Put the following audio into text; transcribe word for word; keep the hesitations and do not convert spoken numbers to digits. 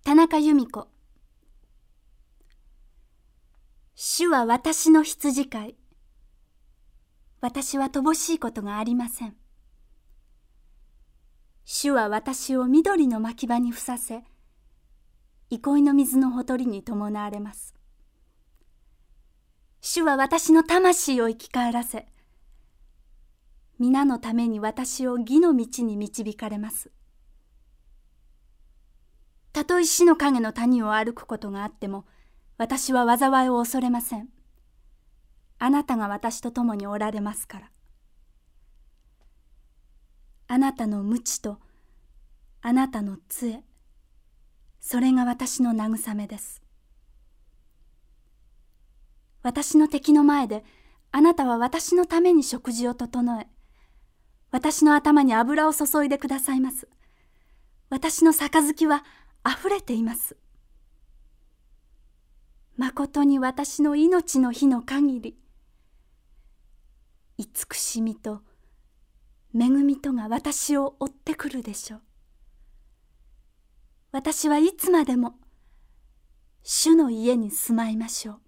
田中由美子。主は私の羊飼い。私は乏しいことがありません。主は私を緑の牧場にふさせ、憩いの水のほとりに伴われます。主は私の魂を生き返らせ、皆のために私を義の道に導かれます。たとえ死の影の谷を歩くことがあっても、私は災いを恐れません。あなたが私と共におられますから。あなたの鞭とあなたの杖、それが私の慰めです。私の敵の前であなたは私のために食事を整え、私の頭に油を注いでくださいます。私の杯はあふれています。まことに私の命の日の限り、慈しみと恵みとが私を追ってくるでしょう。私はいつまでも主の家に住まいましょう。